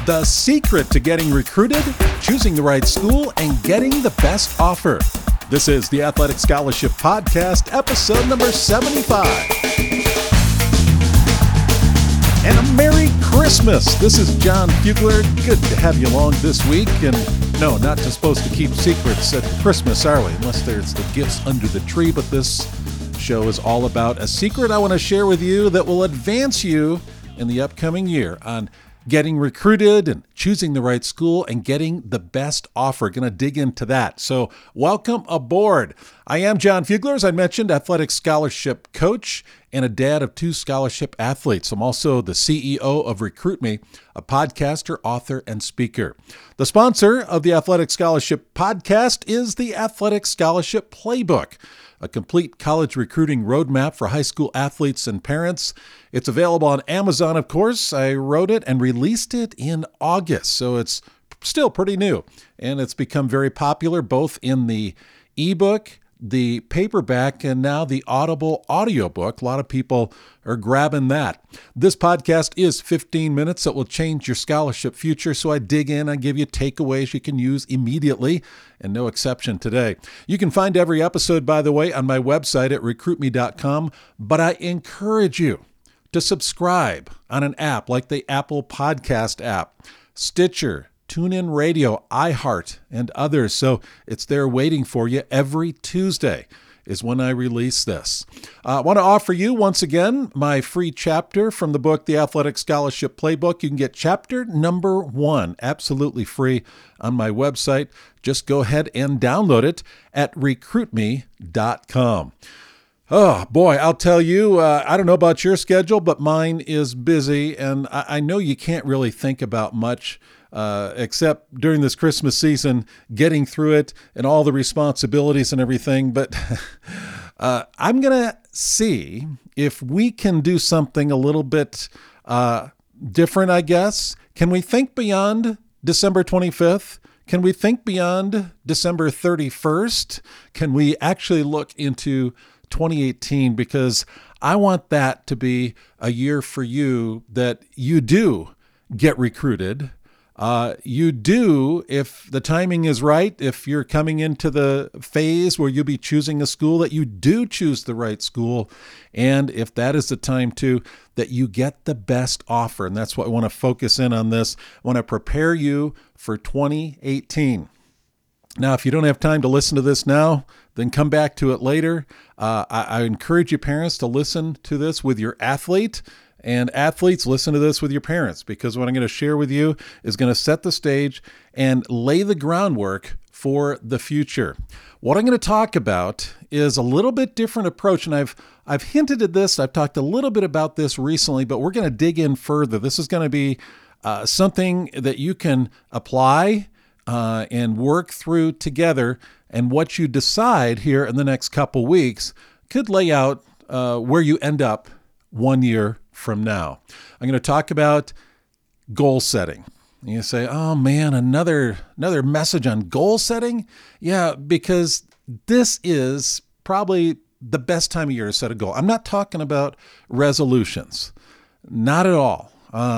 The secret to getting recruited, choosing the right school, and getting the best offer. This is the Athletic Scholarship Podcast, episode number 75. And a Merry Christmas. This is John Fugler. Good to have you along this week. And no, not just supposed to keep secrets at Christmas, are we? Unless there's the gifts under the tree. But this show is all about a secret I want to share with you that will advance you in the upcoming year on getting recruited and choosing the right school and getting the best offer. Going to dig into that. So welcome aboard. I am John Fugler, as I mentioned, athletic scholarship coach and a dad of 2 scholarship athletes. I'm also the CEO of Recruit Me, a podcaster, author, and speaker. The sponsor of the Athletic Scholarship Podcast is the Athletic Scholarship Playbook, a complete college recruiting roadmap for high school athletes and parents. It's available on Amazon, of course. I wrote it and released it in August, so it's still pretty new. And it's become very popular both in the ebook, the paperback, and now the Audible audiobook. A lot of people are grabbing that. This podcast is 15 minutes that will change your scholarship future. So I dig in, I give you takeaways you can use immediately, and no exception today. You can find every episode, by the way, on my website at recruitme.com, but I encourage you to subscribe on an app like the Apple Podcast app, Stitcher, TuneIn Radio, iHeart, and others. So it's there waiting for you. Every Tuesday is when I release this. I want to offer you, once again, my free chapter from the book, The Athletic Scholarship Playbook. You can get chapter number 1 absolutely free on my website. Just go ahead and download it at recruitme.com. Oh, boy, I'll tell you, I don't know about your schedule, but mine is busy, and I know you can't really think about much except during this Christmas season, getting through it and all the responsibilities and everything. But I'm going to see if we can do something a little bit different, I guess. Can we think beyond December 25th? Can we think beyond December 31st? Can we actually look into 2018? Because I want that to be a year for you that you do get recruited. You do, if the timing is right, if you're coming into the phase where you'll be choosing a school, that you do choose the right school. And if that is the time too, that you get the best offer. And that's what I want to focus in on this. I want to prepare you for 2018. Now, if you don't have time to listen to this now, then come back to it later. I encourage you parents to listen to this with your athlete. And athletes, listen to this with your parents, because what I'm going to share with you is going to set the stage and lay the groundwork for the future. What I'm going to talk about is a little bit different approach, and I've hinted at this. I've talked a little bit about this recently, but we're going to dig in further. This is going to be something that you can apply and work through together, and what you decide here in the next couple weeks could lay out where you end up 1 year from now. I'm going to talk about goal setting. And you say, oh man, another message on goal setting? Yeah, because this is probably the best time of year to set a goal. I'm not talking about resolutions. Not at all.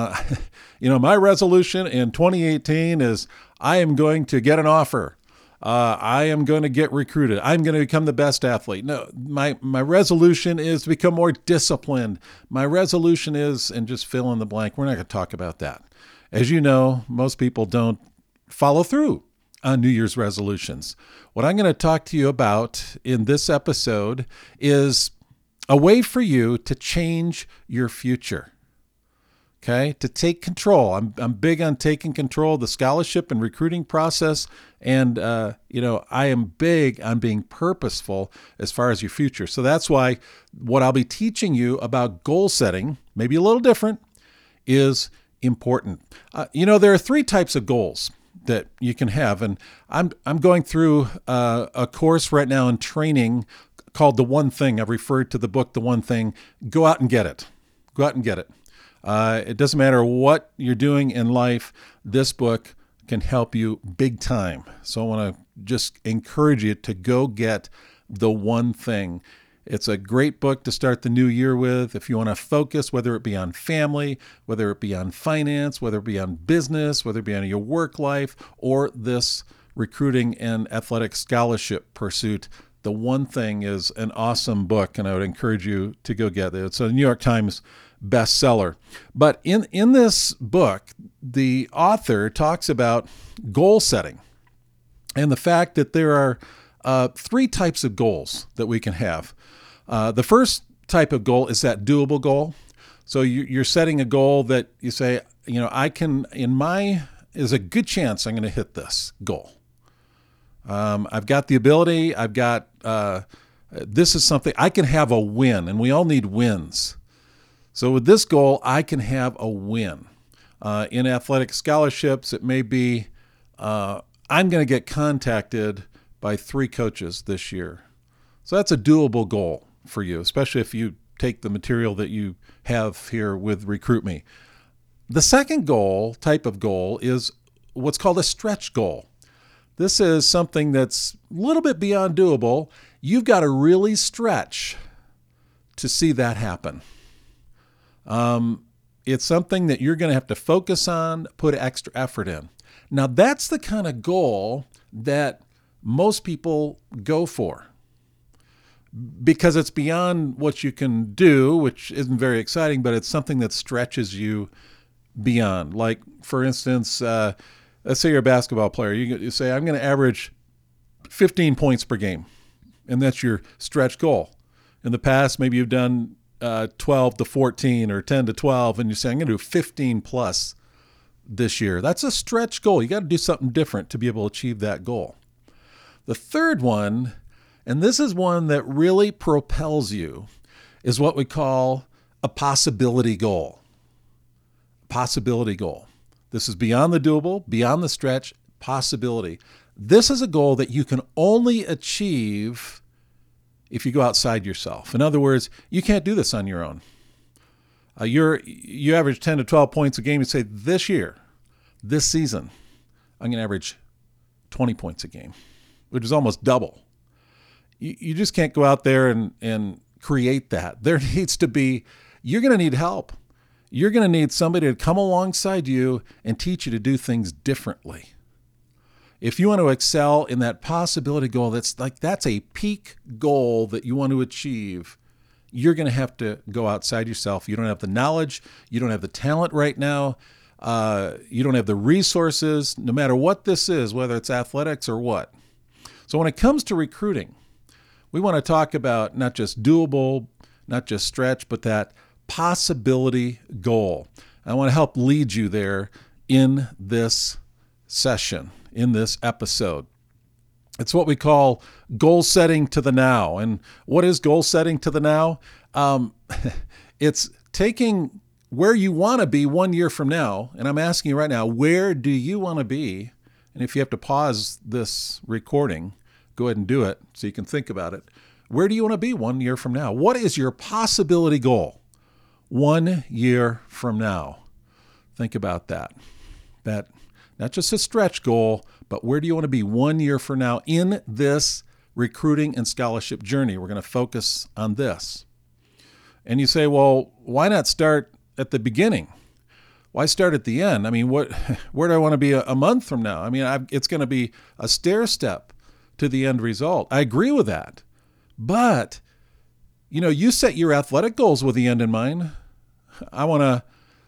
My resolution in 2018 is I am going to get an offer. I am going to get recruited. I'm going to become the best athlete. No, my resolution is to become more disciplined. My resolution is, and just fill in the blank. We're not going to talk about that. As you know, most people don't follow through on New Year's resolutions. What I'm going to talk to you about in this episode is a way for you to change your future. Okay, to take control. I'm big on taking control of the scholarship and recruiting process, and I am big on being purposeful as far as your future. So that's why what I'll be teaching you about goal setting, maybe a little different, is important. There are 3 types of goals that you can have, and I'm going through a course right now in training called The One Thing. I've referred to the book The One Thing. Go out and get it. Go out and get it. It doesn't matter what you're doing in life, this book can help you big time. So I want to just encourage you to go get The One Thing. It's a great book to start the new year with. If you want to focus, whether it be on family, whether it be on finance, whether it be on business, whether it be on your work life, or this recruiting and athletic scholarship pursuit, The One Thing is an awesome book, and I would encourage you to go get it. It's a New York Times bestseller. But in this book, the author talks about goal setting and the fact that there are three types of goals that we can have. The first type of goal is that doable goal. So you're setting a goal that you say, there's a good chance I'm going to hit this goal. I've got the ability. This is something I can have a win, and we all need wins. So with this goal, I can have a win. In athletic scholarships, it may be I'm going to get contacted by 3 coaches this year. So that's a doable goal for you, especially if you take the material that you have here with Recruit Me. The second type of goal is what's called a stretch goal. This is something that's a little bit beyond doable. You've got to really stretch to see that happen. It's something that you're going to have to focus on, put extra effort in. Now, that's the kind of goal that most people go for because it's beyond what you can do, which isn't very exciting, but it's something that stretches you beyond. Like, for instance, let's say you're a basketball player. You say, I'm going to average 15 points per game, and that's your stretch goal. In the past, maybe you've done 12 to 14 or 10 to 12, and you say, I'm going to do 15 plus this year. That's a stretch goal. You got to do something different to be able to achieve that goal. The third one, and this is one that really propels you, is what we call a possibility goal. Possibility goal. This is beyond the doable, beyond the stretch, possibility. This is a goal that you can only achieve if you go outside yourself. In other words, you can't do this on your own. You average 10 to 12 points a game. You say, this year, this season, I'm going to average 20 points a game, which is almost double. You just can't go out there and create that. There needs to be, you're going to need help. You're going to need somebody to come alongside you and teach you to do things differently. If you want to excel in that possibility goal, that's a peak goal that you want to achieve, you're going to have to go outside yourself. You don't have the knowledge. You don't have the talent right now. You don't have the resources, no matter what this is, whether it's athletics or what. So when it comes to recruiting, we want to talk about not just doable, not just stretch, but that possibility goal. I want to help lead you there in this session, in this episode. It's what we call goal setting to the now. And what is goal setting to the now? It's taking where you want to be 1 year from now. And I'm asking you right now, where do you want to be? And if you have to pause this recording, go ahead and do it so you can think about it. Where do you want to be 1 year from now? What is your possibility goal 1 year from now? Think about that. That not just a stretch goal, but where do you want to be 1 year from now in this recruiting and scholarship journey? We're going to focus on this. And you say, well, why not start at the beginning? Why start at the end? I mean, where do I want to be a month from now? I mean, it's going to be a stair step to the end result. I agree with that. But, you set your athletic goals with the end in mind. We want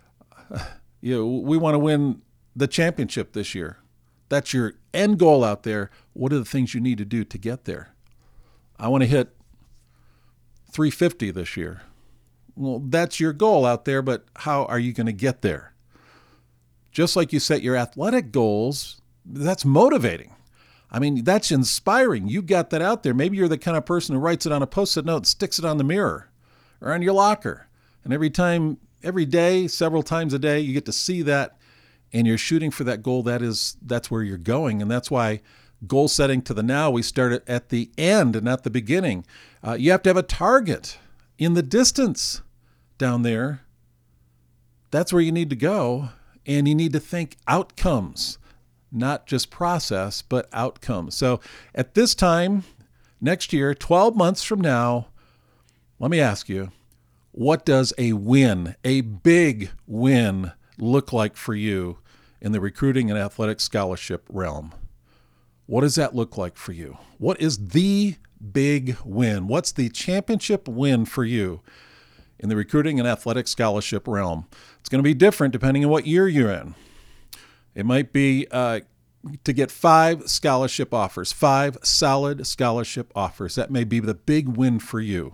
to win the championship this year. That's your end goal out there. What are the things you need to do to get there? I want to hit 350 this year. Well, that's your goal out there, but how are you going to get there? Just like you set your athletic goals, that's motivating. I mean, that's inspiring. You got that out there. Maybe you're the kind of person who writes it on a Post-it note and sticks it on the mirror or on your locker. And every day, several times a day, you get to see that and you're shooting for that goal. That's where you're going. And that's why goal setting to the now, we start it at the end and not the beginning. You have to have a target in the distance down there. That's where you need to go. And you need to think outcomes, not just process, but outcomes. So at this time, next year, 12 months from now, Let me ask you, what does a win, a big win, look like for you in the recruiting and athletic scholarship realm? What does that look like for you? What is the big win? What's the championship win for you in the recruiting and athletic scholarship realm? It's going to be different depending on what year you're in. It might be to get 5 scholarship offers, 5 solid scholarship offers. That may be the big win for you.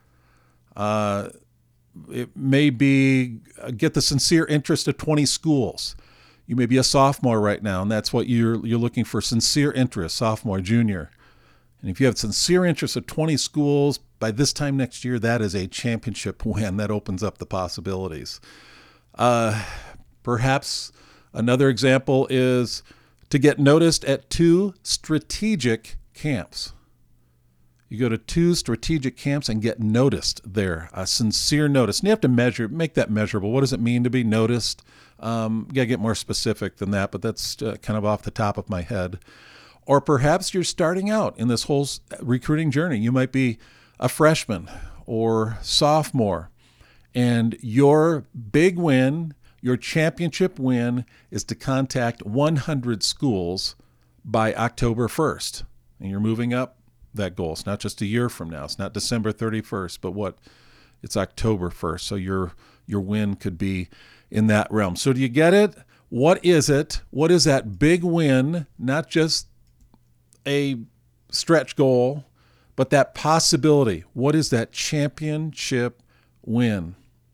It may be get the sincere interest of 20 schools. You may be a sophomore right now, and that's what you're looking for, sincere interest, sophomore, junior. And if you have sincere interest of 20 schools, by this time next year, that is a championship win. That opens up the possibilities. Perhaps another example is to get noticed at 2 strategic camps. You go to 2 strategic camps and get noticed there, a sincere notice. And you have to make that measurable. What does it mean to be noticed? Got to get more specific than that, but that's kind of off the top of my head. Or perhaps you're starting out in this whole recruiting journey. You might be a freshman or sophomore, and your big win, your championship win, is to contact 100 schools by October 1st. And you're moving up that goal. It's not just a year from now. It's not December 31st, but it's October 1st. So your win could be in that realm. So do you get it? What is it? What is that big win? Not just a stretch goal, but that possibility. What is that championship win?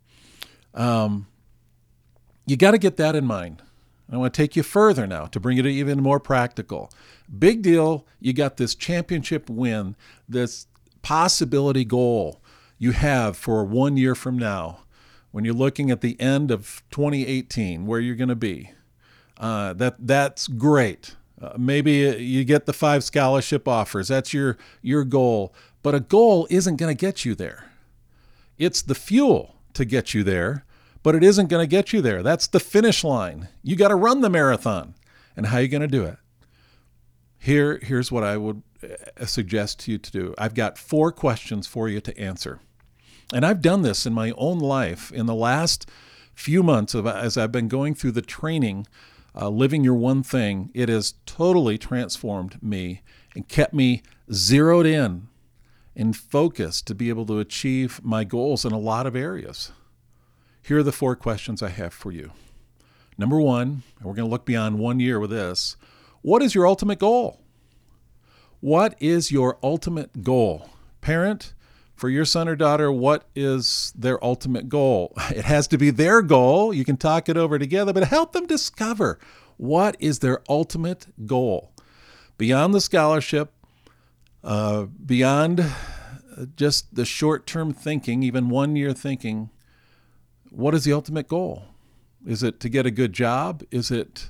You got to get that in mind. I want to take you further now to bring it even more practical. Big deal, you got this championship win, this possibility goal you have for 1 year from now when you're looking at the end of 2018, where you're going to be. That's great. Maybe you get the 5 scholarship offers. That's your goal. But a goal isn't going to get you there. It's the fuel to get you there, but it isn't going to get you there. That's the finish line. You got to run the marathon. And how are you going to do it? Here's what I would suggest to you to do. I've got 4 questions for you to answer. And I've done this in my own life in the last few months as I've been going through the training, Living Your One Thing. It has totally transformed me and kept me zeroed in and focused to be able to achieve my goals in a lot of areas. Here are the 4 questions I have for you. Number 1, and we're going to look beyond 1 year with this. What is your ultimate goal? What is your ultimate goal? Parent, for your son or daughter, what is their ultimate goal? It has to be their goal. You can talk it over together, but help them discover what is their ultimate goal. Beyond the scholarship, beyond just the short-term thinking, even 1 year thinking, what is the ultimate goal? Is it to get a good job? Is it,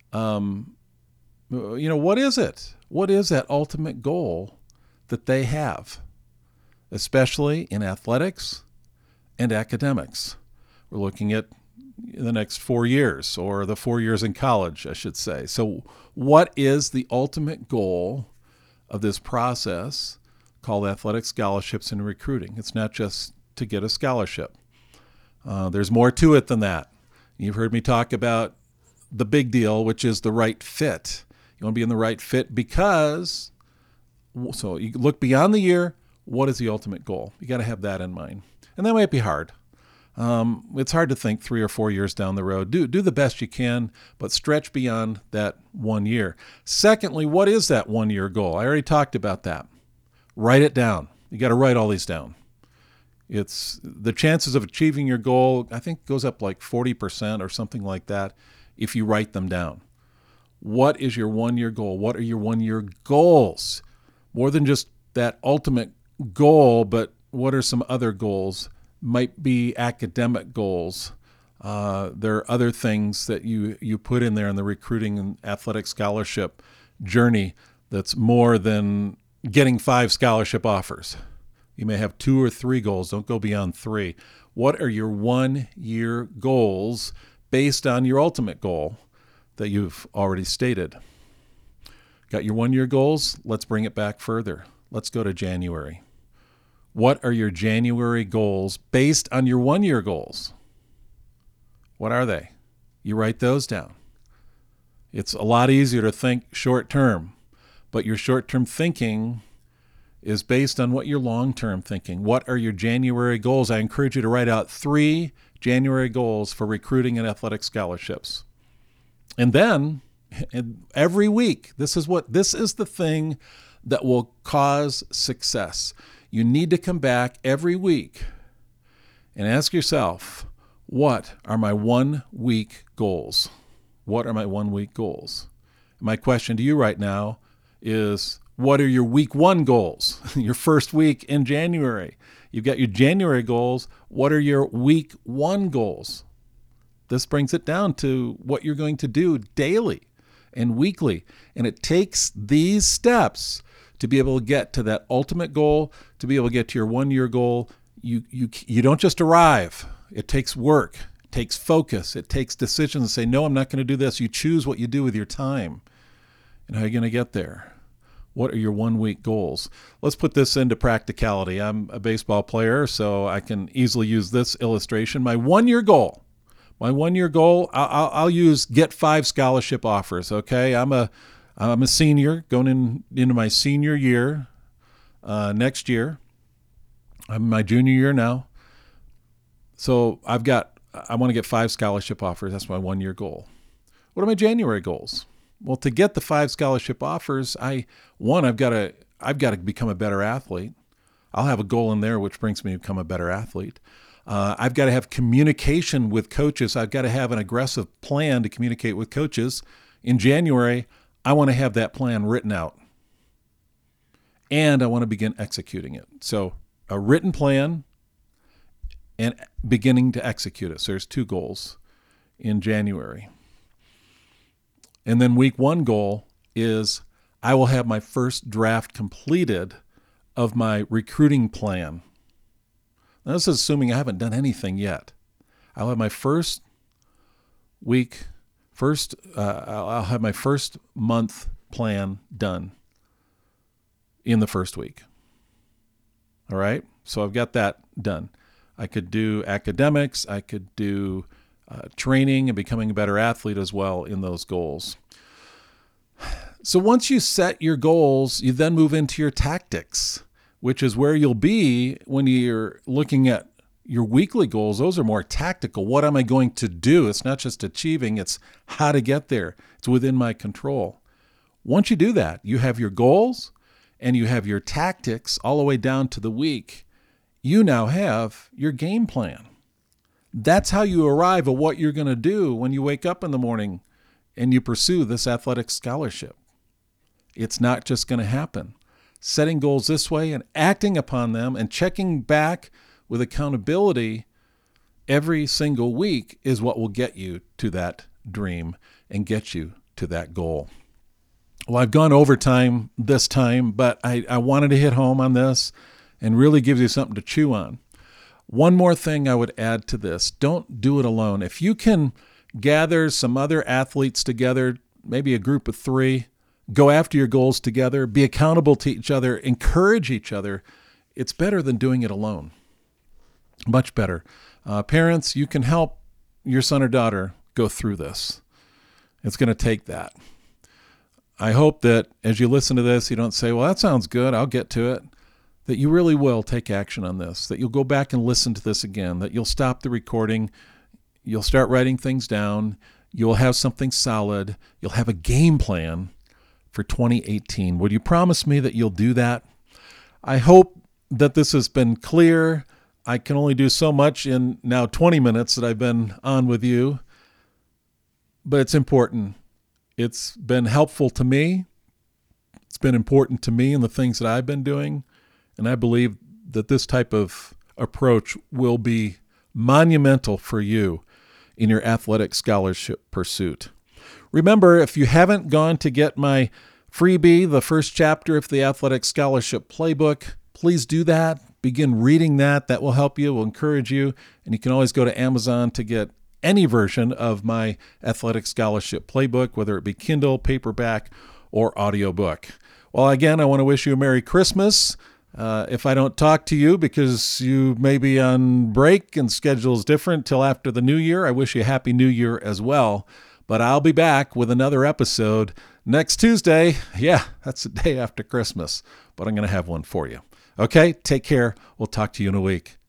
what is it? What is that ultimate goal that they have, especially in athletics and academics? We're looking at the next 4 years, or the 4 years in college, I should say. So what is the ultimate goal of this process called athletic scholarships and recruiting? It's not just to get a scholarship. There's more to it than that. You've heard me talk about the big deal, which is the right fit. You want to be in the right fit because, so you look beyond the year, what is the ultimate goal? You got to have that in mind. And that might be hard. It's hard to think 3 or 4 years down the road. Do the best you can, but stretch beyond that 1 year. Secondly, what is that 1 year goal? I already talked about that. Write it down. You got to write all these down. It's the chances of achieving your goal, I think, goes up like 40% or something like that if you write them down. What is your 1 year goal? What are your 1 year goals? More than just that ultimate goal, but what are some other goals? Might be academic goals. There are other things that you put in there in the recruiting and athletic scholarship journey that's more than getting 5 scholarship offers. You may have 2 or 3 goals. Don't go beyond 3. What are your 1 year goals based on your ultimate goal that you've already stated? Got your 1 year goals? Let's bring it back further. Let's go to January. What are your January goals based on your 1-year goals? What are they? You write those down. It's a lot easier to think short term, but your short term thinking is based on what your long-term thinking. What are your January goals? I encourage you to write out 3 January goals for recruiting and athletic scholarships. And then every week, this is the thing that will cause success. You need to come back every week and ask yourself, what are my 1-week goals? What are my 1-week goals? My question to you right now is, what are your week 1 goals? Your first week in January. You've got your January goals. What are your week 1 goals? This brings it down to what you're going to do daily and weekly. And it takes these steps to be able to get to that ultimate goal, to be able to get to your 1-year goal. You don't just arrive. It takes work. It takes focus. It takes decisions to say, no, I'm not going to do this. You choose what you do with your time. And how are you going to get there? What are your 1-week goals? Let's put this into practicality. I'm a baseball player, so I can easily use this illustration. My 1-year goal, I'll use get 5 scholarship offers, okay? I'm a senior going into my senior year next year. I'm in my junior year now. So I want to get 5 scholarship offers. That's my 1-year goal. What are my January goals? Well, to get the 5 scholarship offers, I've got to become a better athlete. I'll have a goal in there which brings me to become a better athlete. I've got to have communication with coaches. I've got to have an aggressive plan to communicate with coaches. In January, I want to have that plan written out. And I want to begin executing it. So a written plan and beginning to execute it. So there's 2 goals in January. And then week 1 goal is I will have my first draft completed of my recruiting plan. Now, this is assuming I haven't done anything yet. I'll have my first month plan done in the first week. All right? So I've got that done. I could do academics. I could do training and becoming a better athlete as well in those goals. So once you set your goals, you then move into your tactics, which is where you'll be when you're looking at your weekly goals. Those are more tactical. What am I going to do? It's not just achieving, it's how to get there. It's within my control. Once you do that, you have your goals and you have your tactics all the way down to the week. You now have your game plan. That's how you arrive at what you're going to do when you wake up in the morning and you pursue this athletic scholarship. It's not just going to happen. Setting goals this way and acting upon them and checking back with accountability every single week is what will get you to that dream and get you to that goal. Well, I've gone overtime this time, but I wanted to hit home on this and really gives you something to chew on. One more thing I would add to this. Don't do it alone. If you can gather some other athletes together, maybe a group of 3, go after your goals together, be accountable to each other, encourage each other, it's better than doing it alone. Much better. Parents, you can help your son or daughter go through this. It's going to take that. I hope that as you listen to this, you don't say, well, that sounds good, I'll get to it. That you really will take action on this, that you'll go back and listen to this again, that you'll stop the recording, you'll start writing things down, you'll have something solid, you'll have a game plan for 2018. Would you promise me that you'll do that? I hope that this has been clear. I can only do so much in now 20 minutes that I've been on with you, but it's important. It's been helpful to me. It's been important to me in the things that I've been doing. And I believe that this type of approach will be monumental for you in your athletic scholarship pursuit. Remember, if you haven't gone to get my freebie, the first chapter of the Athletic Scholarship Playbook, please do that. Begin reading that. That will help you, will encourage you. And you can always go to Amazon to get any version of my Athletic Scholarship Playbook, whether it be Kindle, paperback, or audiobook. Well, again, I want to wish you a Merry Christmas. If I don't talk to you because you may be on break and schedule's different till after the new year, I wish you a happy new year as well. But I'll be back with another episode next Tuesday. Yeah, that's the day after Christmas, but I'm going to have one for you. Okay, take care. We'll talk to you in a week.